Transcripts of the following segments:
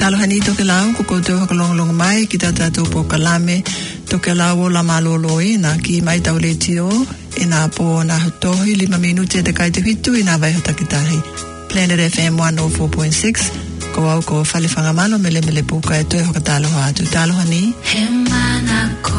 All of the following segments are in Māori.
talo hani to ke lau ko ko to long mai ki tata to po kalame to ke lau la malolo ina ki mai tau le tio ina po na to hi 5 minute de kai te fitu ina vai hota ki tahi Planet FM 104.6 ko au ko fale fanga malo mele po ka to ho talo ha tu talo hani hemana ko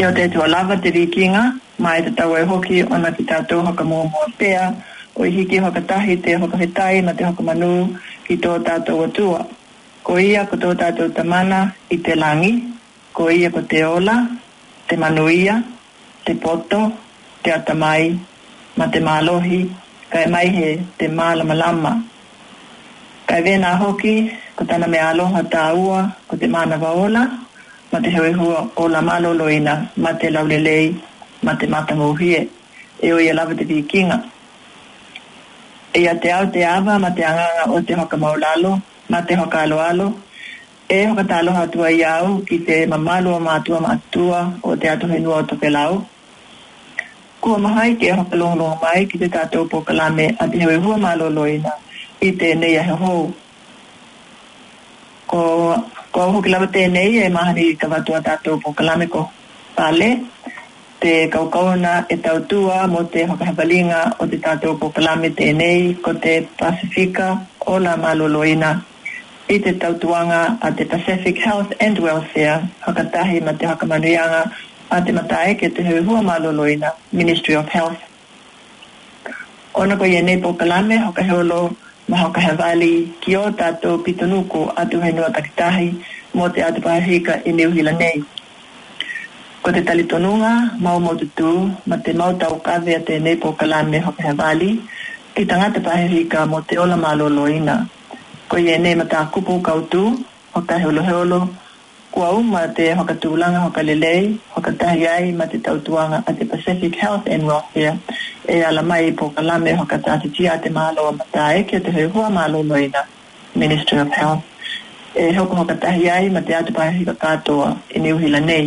o te tua lava te rikinga, mai te tau e hoki ona ki tātou haka mō pēa, o i hiki hoka tahi te hoka hetai ma te hoka manu ki tō tātou atua. Ko ia ko tō tātou tamana i te langi, ko ia ko te ola, te manuia, te poto, te atamai, ma te mālohi, kai mai he te mālama. Kai vena hoki, ko tana me aloha tā ua, ko te mana waola, ma te heuehua o la maloloina, ma te laulelei, ma te matangohie, e o ia lava te vikinga. E a te au te awa, ma te anganga o te hoka maulalo, ma te hoka aloalo, e hoka tāloha atua i au, ki te mamalua mātua o te atu henua o toke lau. Kua mahai ke hoka longlonga mai, ki te tātou pokalame a te heuehua maloloina, i te nei a he hou. Ko hoki lava tēnei e mahani ka watua tātou pokalame ko pale, te kaukauna e tautua mo te hokahawalinga o te tātou pokalame tēnei ko te Pasifika o la maloloina i te tautuanga a te Pacific Health and Welfare hakatahi ma te hakamanuianga a te matae ke te heuhua maloloina Ministry of Health. Ona ko ienei pokalame hokaheolo ma Hakahawali ki o tātou pitonuko atu henua takitahi mo te atu Pasifika i Niuhila nei. Ko te talitonunga, mau tutu, ma te mau tau kawe a te nei pokalame Hakahawali ki tangata Pasifika mo te ola maloloina. Ko ie nei ma tā kupu kautu, hokaheolo, kua uma te hokatūlanga hokalelei, hokatahi ai ma te tautuanga a te Pacific Health and Welfare e ala mai pokalame hokatatitia te mahaloa matae ki te heuhua maloloina Ministry of Health. E hoko hokatahi ai ma te atu Pasifika katoa i Niuhila nei.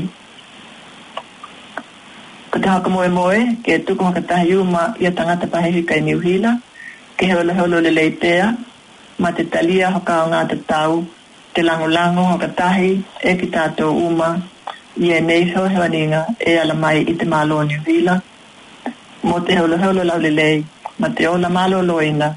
Ko te haka moe ke tuku hokatahi uma i a tangata Pasifika i Niuhila, ke heolo lelei pēa, ma te talia hoka o ngā te tau, te lango hokatahi e ki tātou uma i e nei hewaninga e ala mai i te malo Niuhila. Mo te heolo laulelei, ma te ola maloloina,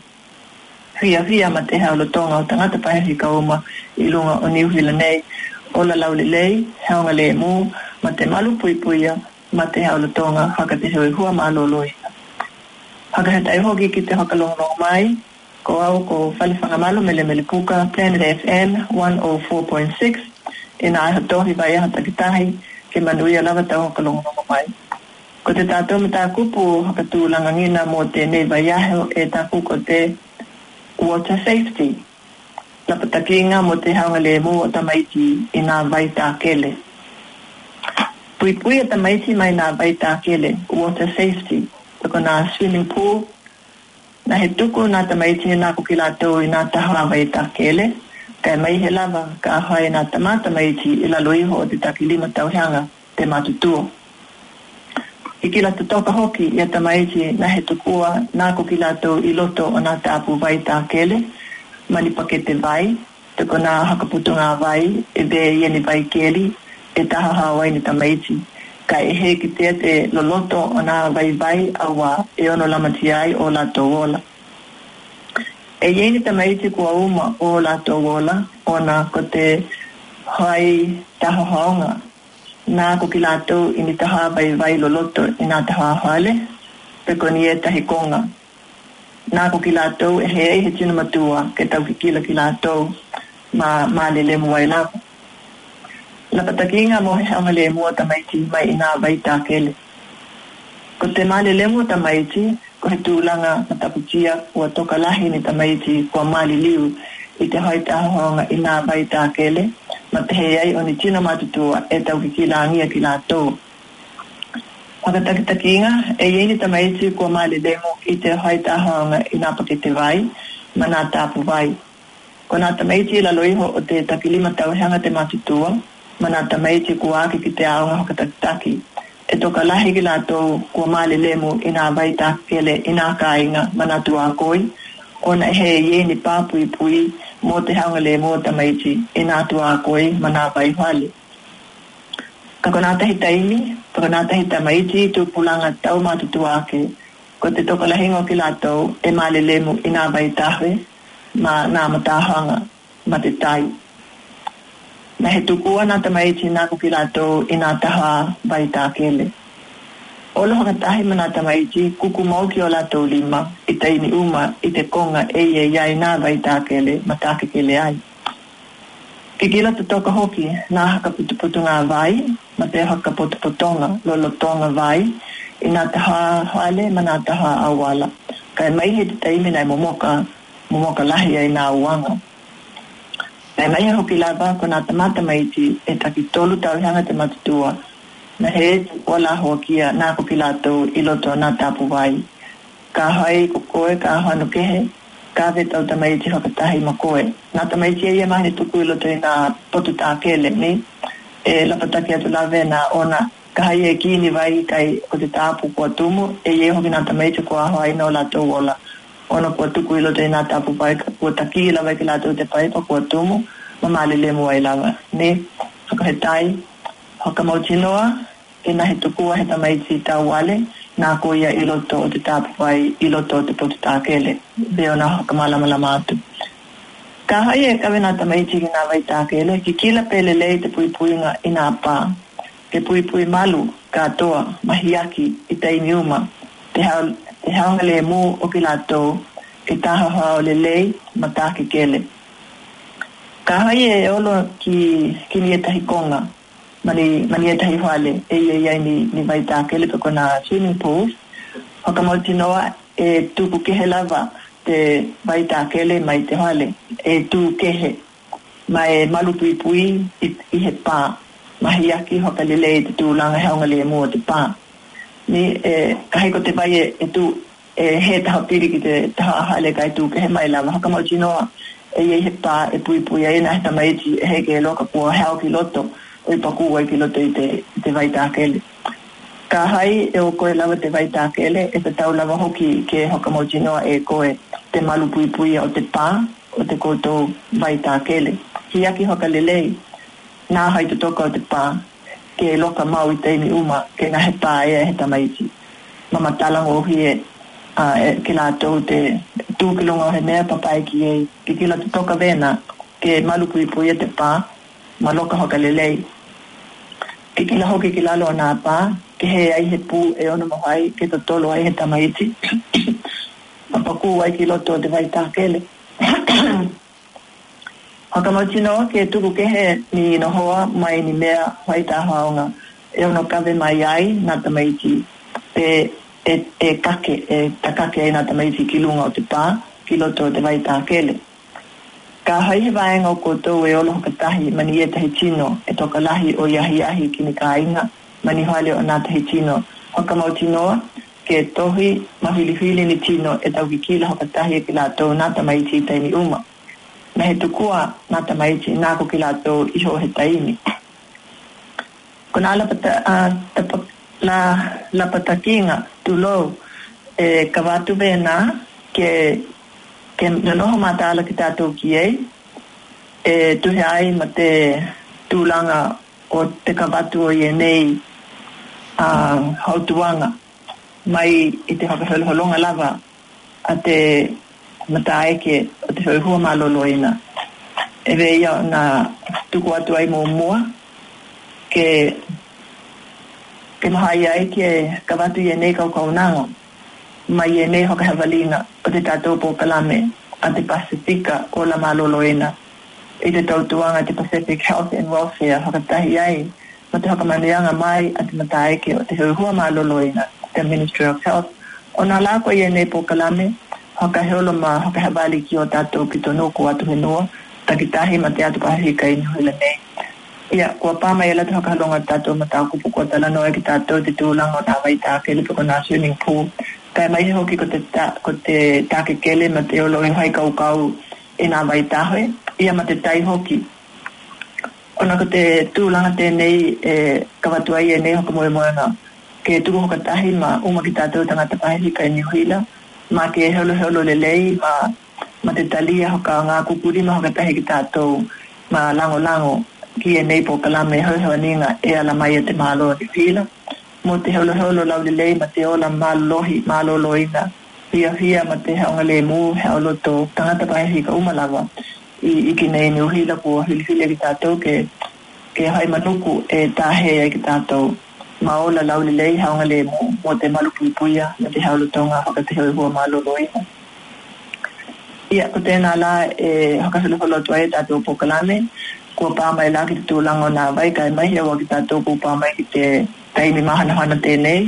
hia ma te heolo tonga o tangata Pasifika uma i lunga o Niuhila nei, ola laulelei, heonga le mu, ma te malu puipuia, ma te heolo tonga haka te heuhua maloloina. Haka he tai hoki ki te hokalongo mai, ko au ko whalewhanga malo mele puka, Planet FM 104.6, e nā hatohi vai aha takitahi, ke manuia lava tau hokalongo mai. Ko te tātou me tā kupu hakatūlanga ngina mo te nei vai aheo e tā kuko te water safety. Lapatakinga mo te haunga le mu o tamaiti i nā vai tā kele. Pui a tamaiti mai nā vai tā kele, water safety. Tako nā swimming pool, na he tuku nā tamaiti nā kukilātou i nā taha vai tā kele, kai mai he lava ka ahai nā tamaiti i lalo iho o te takilima tauhanga te matutua. I ki la toka hoki i a tamaiti na he tukua nā kukilātou i loto o nā tāpu vai tā kele, mani pakete vai, tako nā hakaputunga vai, e be ieni vai keli, e taha hawai ni tamaiti. Ka e he ki te loloto o nā vai awa e ono lamatiai o la towola. E ieni tamaiti kua uma o la towola, ona ko te hai taha haonga. Nā ko ki lātou i ni taha vai loloto i nā taha hale, peko ni e tahi konga. Nā ko ki lātou e he tino matua ke tau ki lātou ma lele mua i lava. Lapatakinga mo he haunga le mua tamaiti mai i nā vai tā kele. Ko te ma lele mua tamaiti, ko he tūlanga mataputia ua toka lahi ni tamaiti kua mali liu i te hai taha haunga i nā vai tā kele, ma te hei ai o ni tino matutua e tau ki langia ki lātou. Whakatakiinga, e ieni tamaiti kua mali lemo i te hai tahaonga i nā pakete vai, ma nā tāpu vai. Ko nā tamaiti la loiho o te takilima tauhanga te matutua, ma nā tamaiti kua aki ki te aonga whakatakitaki. E toka lahi ki lātou kua mali lemo i nā vai tākele i nā kāinga ma nā tuākoi, ona he ieni pāpui mo te haunga le mo tamaiti i nā tuākoi ma nā vai hale. Ka ko nā tahi taimi, ka nā tahi tamaiti tu pulanga tau mātutu ake, ko te toka lahingo ki lātou e male lemu i nā vai tahe ma nā matahanga ma te tai. Na he tukua na tamaiti na kukilato ina taha vai tākele. Olo haka tahi mana tamaiti kuku mauki o lato lima i taini uma i te konga iai nā vai tākele ma tākele ai. Ke kila te toka hoki nā haka putuputunga vai ma te haka putuputonga lolotonga vai i nā taha hale ma nā taha awala. Kai mai he te taimi nai momoka lahi ai nā uanga. Kai mai he hoki lava ko nā tamata maiti e taki tolu tau hanga te matutua na he wala hokia nā ko kilato i loto nā tapu vai. Ka hai ko koe, ka hanu kehe, ka ve tau tamaiti hakatahi ma koe. Nā tamaiti e ia mahi tuku i loto i nā potu tākele ni, e lapataki atu lawe nā ona ka hai e kini vai kai o te tapu kua tumu, e ie hoki nā tamaiti kua hoi no lato ola. Ona kua tuku i loto i nā tapu vai, kua taki lawa ki lato te paipa kua tumu, mamale le mua i lawa. Ni, haka he tai, haka mautinoa, e na he tukua he tamaiti tau wale, nā ko ia i loto o te tapu vai, i loto o te potu tākele. Veo nā haka malama atu. Ka hai e kawe nā tamaiti ki nā vai tākele, ki kila pele lei te puipuinga i nā pā. Ke puipui malu, katoa, mahiaki, i taimi uma, te haunga le mū o ki lato, e taha hao le lei, ma tāke kele. Ka hai e olo ki ni e tahi konga, mani e tahi hale, e iai ni vai tākele peko nā swimming pools, hoka mautinoa e tuku kehe lava te vai tākele mai te hale, e tu kehe, mai malu puipui i he pā. Mahiaki hoka lelei te tūlanga haunga le mua te pā. Ni kahei ko te vai e tu he taha piri ki te taha hale kai tu ke he mai lava. Hoka mautinoa e iei he pā e pui e na he tamaiti e he ke loka kua hao ki loto o i pakua ki loto i te vai tākele. Ka hai e o koe lava te vai tākele e te tau lava hoki ke hoka mautinoa e koe te malu pui o te pā o te koutou vai tākele. Hiaki hoka lelei nā hai te toka o te pā, ke loka mau i teimi uma, ke nga he pā e he tamaiti. Mama talango ohi ke lātou te tūkilonga o he mea papai ki e, ke kila te toka vena, ke malupu i pui e te pā, ma loka hoka lelei. Ke kila hoki ki lalo o nā pā, ke he ai he pū e ono mohai, ke to tolo ai he tamaiti. Ma paku ai ki loto o te vai tākele. Haka mautinoa ke tuku kehe ni nohoa mai ni mea whai tā haonga. E ono kawe mai ai nā tamaiti e takake ai nā tamaiti ki lunga o te pā, ki loto o te vai tākele. Ka hai he vaenga o koutou e olo hoka tahi mani e tahi tino e toka lahi o iahi ki ni ka inga mani hale o nā tahi tino. Haka mautinoa ke tohi mahilihili ni tino e tau ki kila hoka tahi e ki lātou nā tamaiti i taimi uma. Na he tukua nā tamaiti nā ko ki lātou iho he taimi. Ko nā lapatakinga tūlou ka wātu vena ke nonoho mātāla ki tātou ki ei tuhe ai ma te tūlanga o te ka wātu o ienei hautuanga mai i te hakaholonga lava a te mataeke o te hoi maloloina. E veia na tuku atu ai mua ke mahai ai ke kawatu i enei kaunanga mai i enei hoka hawalina o te tātou po kalame a te Pasifika o la maloloina i te tautuanga te Pacific Health and Welfare hoka tahi ai ma te hoka manianga mai a te mataeke o te hoi maloloina te Ministry of Health o nā lako i enei po kalame hoka heolo ma hoka hawali ki o tātou ki tono ko atu henua, takitahi ma te atu kahika i nuhila nei. Ia, kua pāma i lata hoka halonga tātou ma tāu kupu kua talano e ki tātou te tūlanga o nā vai tākele piko nā swimming pool. Kai mai hoki ko te tākekele ma te olo e hai kaukau e nā vai tāhoe, ia ma te tai hoki. Ona ko te tūlanga tēnei kawatuai e nei hoka moe moenga, ke tuku hoka tahi ma uma ki tātou tangata pahika i nuhila, ma ke heolo lelei ma te talia hoka ngā kukuri ma hoka tahi ki tātou ma lango ki e nei po kalame hau ninga e ala mai e te malo ni pila. Mo te heolo lau lelei ma te ola maloloina hia ma te haunga le mū heolo tō tangata pahi ka umalawa i ki nei ni uhila ko hilihile ki tātou ke ke hai manuku e tahe ai ki tātou maola lauli lei haunga le mo te malupu puia na te haulu tonga haka te hoi hua maloloina. Ia ko tēnā la e haka whilawhalo tua e tātou pokalame kua pāmai la ki te tūlango nā vai kai mai hewa ki tātou kua pāmai ki te taimi mahana tēnei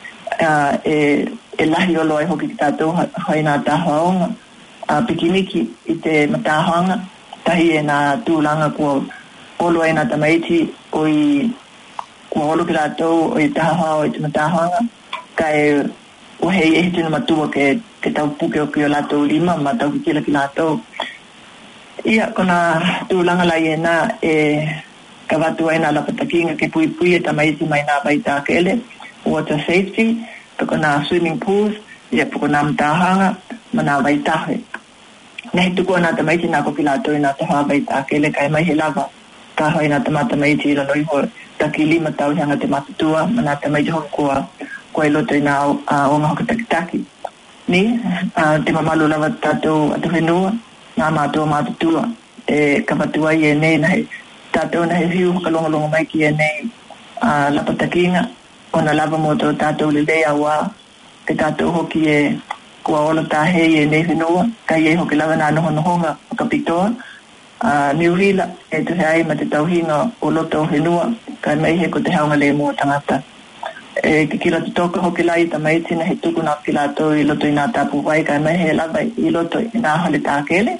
e lahi olo ai hoki ki tātou hai nā tāhaonga pikiniki i te matahanga tahi e nā tūlanga kua olo ai nā tamaiti o i kua olo ki tātou o i tahao i te matahanga kai o hei e hituna matua ke tau puke o ki o lātou lima ma tau ki kila ki lātou. Ia kona tūlanga lai e nā e kawatu ai nā lapatakinga ke pui e tamaiti mai nā vai tākele water safety pako nā swimming pools ia pako nā matahanga ma nā vai tahe. Nehi tuku nā tamaiti nā ko ki lātou i nā taha vai tākele kai mai he lava ka hoi nā tamaiti i lono iho taki lima tau hanga te matatua ma nā tamaiti hoki kua i loto i nā onga hoka takitaki. Ni, te mamalu lava tātou atu whenua, ngā mātua mātutua, e kapatua i e nei nahi, tātou nahi hiu hoka longa mai ki e nei lapatakinga, o na lava mo tō tātou le lea wā, ke tātou hoki e kua ola tāhe i e nei whenua, ka i e hoki lava nā nohonga hoka pitoa, niuhila e te hei ma te tauhinga o loto whenua, ka mei he ko te haunga le mua tangata. Ke kila te toka hoki lai tamaiti na he tuku nā ki lātou i loto i nā tāpu vai kai mai he lawa i loto i nā hale tākele.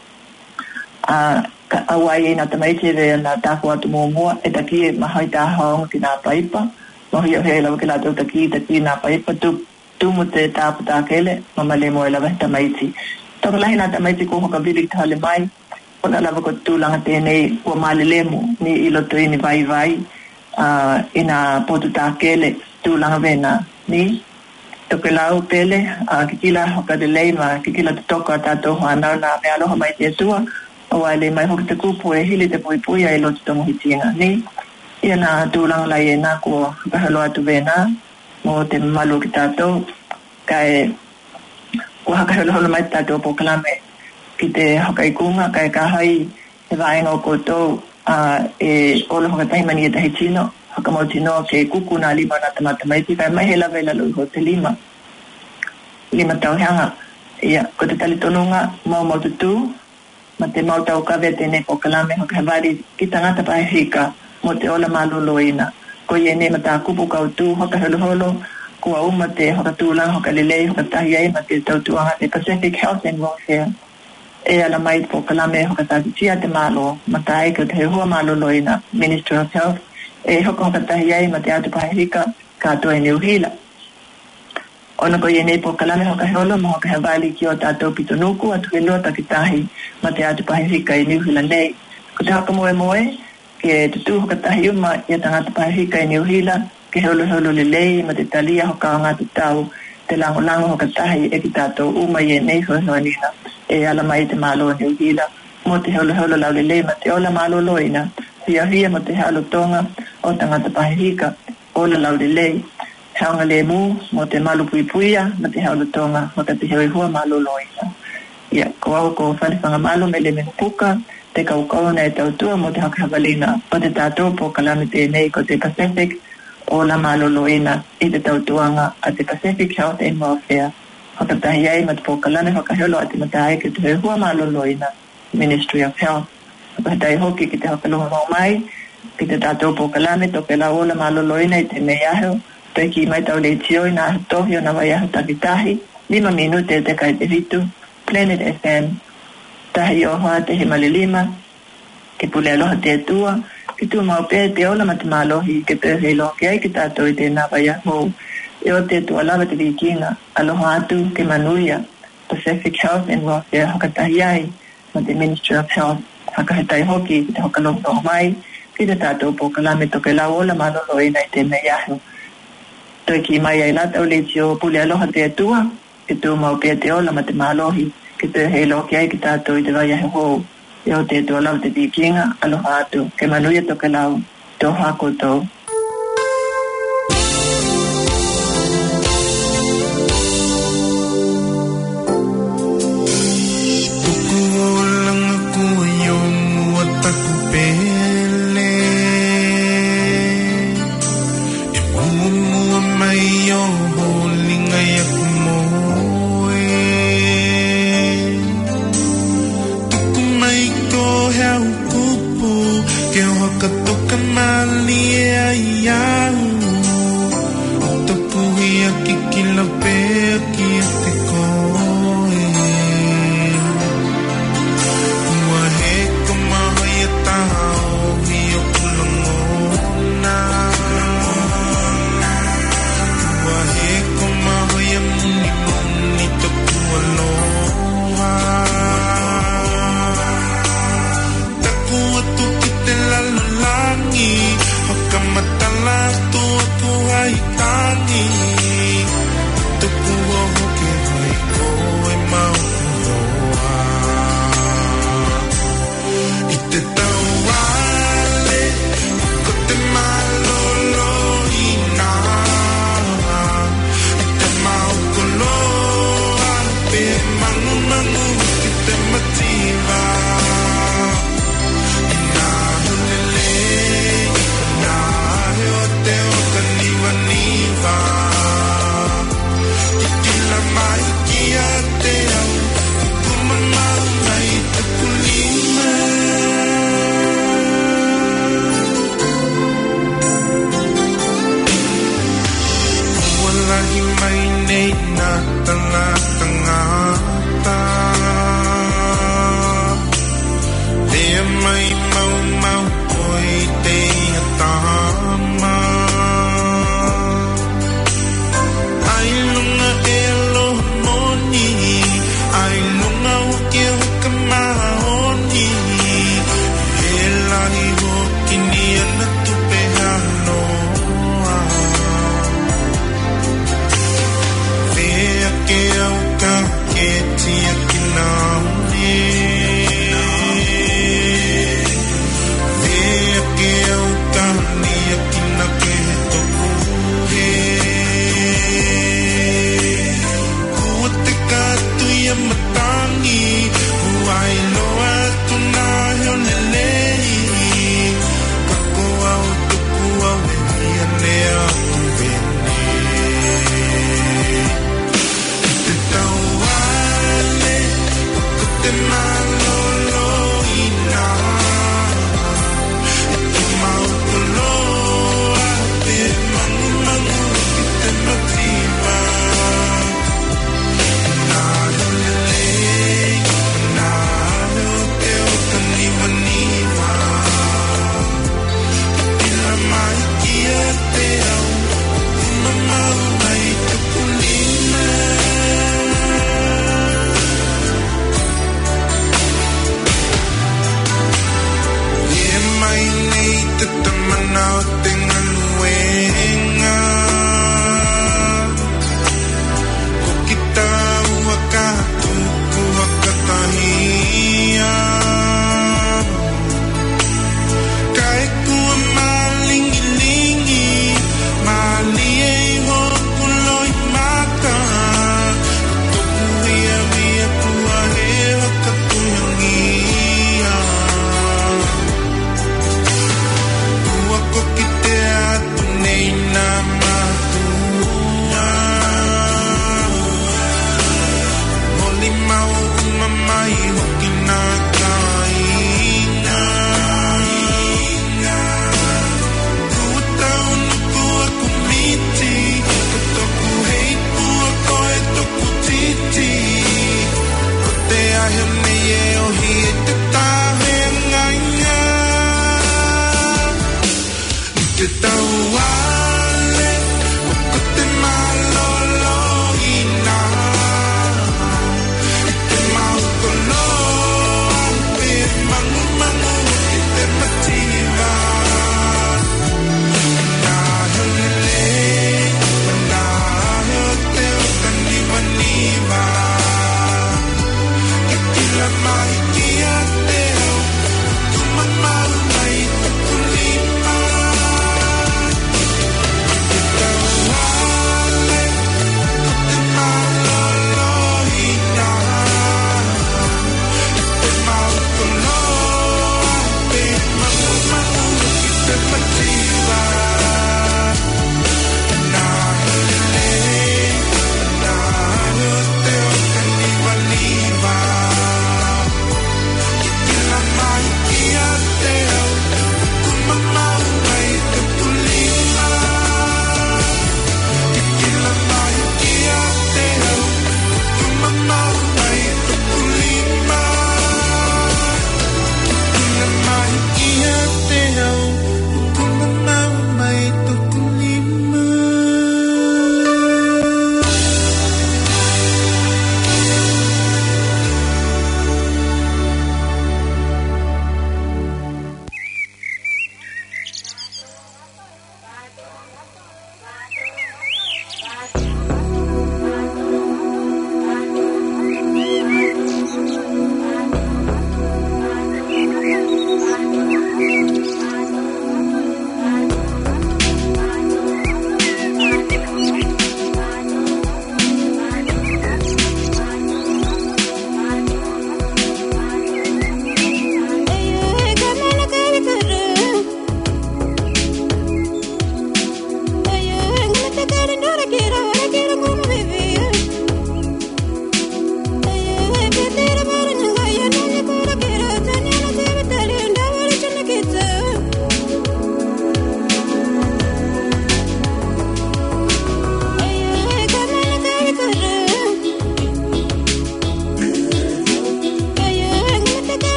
Ka awai i nā tamaiti re nā tāku atu mua e taki e mahai tā haonga ki nā paipa. Mahi o hei lawa ki lātou taki nā paipa tumu te tāpu tākele mamale mo e lawa he tamaiti. Toka lahi nā tamaiti ko hoka vili ki tahale mai ona lawa ko tūlanga tēnei ua malelemu ni i loto i ni vai ina potu tākele tūlanga vena ni toke lau pele kikila hoka de leima kikila te toka tātou hanau na me aloha mai te atua o wale mai hoki te kupu e hili te pui e lotu tongo hitinga ni ia nā tūlanga lai e nā kua kahalo atu vena mo te malu ki tātou kai kua hakahalo mai tātou pokalame ki te hoka i kunga kai kahai he vaenga o koutou e olo hoka taimani e tahi tino haka mau tino ke kuku nā lima nā tamata kai mai he lawa ila lui ho te lima tau heanga ia ko te tali tonunga mau tutu ma te mau tau kawe tēnei po kalame hoka he wari ki tangata pae hika mo te ola maloloina ko i e ne ma tā kupu kautu hoka holo kua uma te hoka tūlang hoka lelei hoka tahi ai ma te tautuanga te Pacific Health and Welfare e ala mai po kalame hoka tātia te malo ma tā eke te hua maloloina Ministry of Health e hoka tahi ai ma te atu pahirika kātua e Niuhila. Ona ko i nei po kalame hoka heolo ma hoka he wali ki o tātou pitonuku atu he lua takitahi ma te atu pahirika i Niuhila nei. Ko te haka moe ke tutu hoka tahi uma i a tangata pahirika i Niuhila ke heolo lelei ma te talia hoka o ngātu tau te lango hoka tahi e ki tātou uma i e nei hoanina e ala mai te malo o Niuhila mo te heolo lau lelei ma te ola malo loina hia mo te halo tonga o tangata pahirika ola lau lelei haunga le mu mo te malu puipuia ma te halo tonga mo te heoi hua malo loina ia ko au ko whalifanga malo me le menupuka te kaukau na e tautua mo te haka hawalina o te tātou po kalame tēnei ko te Pacific ola malo loina i te tautuanga a te Pacific Health and Welfare haka tahi ai ma te po kalame haka heolo a te matae ke te heoi hua malo loina Ministry of Health tai hoki ki te hakalunga mau mai ki te tātou po kalame toke la ola maloloina i te mei aho toi ki mai tau le tio i nā tohi o nā vai aho takitahi 5 minute te kai te vitu Planet FM tahi o hoa te he malilima ke pule aloha te atua ki tu mau pe te ola ma te malohi ke pe hei loki ai ki tātou i te nā vai aho e o te tua lava te vikina aloha atu ke manuia Pacific Health and Welfare haka tahi ai ma te Ministry of Health haka he tai hoki ki te hokalonga mai ki te tātou po kalame toke lau ola maloloina i te mei ahu. Toi ki mai ai lata o le tio pule aloha te atua ki tu mau pia te ola ma te malohi ki te hei loki ai ki tātou i te vai ahu hou e o te tua lau te tikinga aloha atu ke manuia toke lau tō hako tō. Tuku lang ako yung watak pele kupu ke haka toka mali ai topuhi a kikila pe ki te koe ua he koma hoi a tahao hi o kulangona ua he koma hoi a muni muni toku aloha